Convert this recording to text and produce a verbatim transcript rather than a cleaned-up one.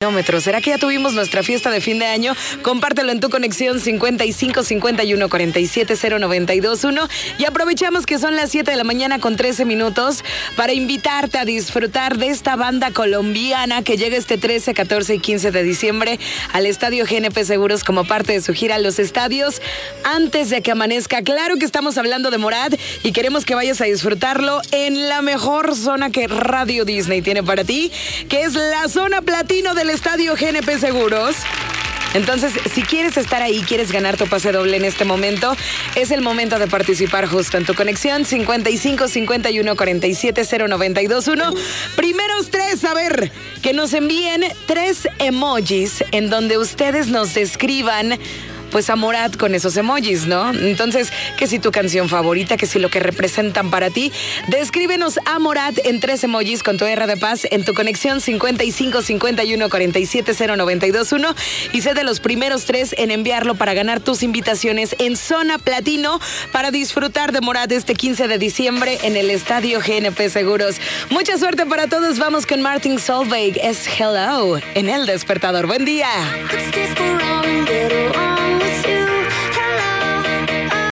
kilómetros. ¿Será que ya tuvimos nuestra fiesta de fin de año? Compártelo en tu conexión cincuenta y cinco cincuenta y uno cuarenta y siete cero noventa y dos uno. Y aprovechamos que son las siete de la mañana con trece minutos para invitarte a disfrutar de esta banda colombiana que llega este trece, catorce y quince de diciembre al Estadio G N P Seguros como parte de su gira a los estadios antes de que amanezca. Claro que estamos hablando de Morat y queremos que vayas a disfrutarlo en la mejor zona que Radio Disney tiene para ti, que es la zona platino del Estadio G N P Seguros. Entonces, si quieres estar ahí, quieres ganar tu pase doble en este momento, es el momento de participar justo en tu conexión cincuenta y cinco cincuenta y uno cuarenta y siete cero noventa y dos uno. Primeros tres, a ver, que nos envíen tres emojis en donde ustedes nos describan pues a Morat con esos emojis, ¿no? Entonces, que si tu canción favorita, que si lo que representan para ti, descríbenos a Morat en tres emojis con tu R de paz en tu conexión cincuenta y cinco cincuenta y uno cuarenta y siete cero noventa y dos uno y sé de los primeros tres en enviarlo para ganar tus invitaciones en Zona Platino para disfrutar de Morat este quince de diciembre en el Estadio G N P Seguros. Mucha suerte para todos. Vamos con Martin Solveig. Es Hello en El Despertador. Buen día.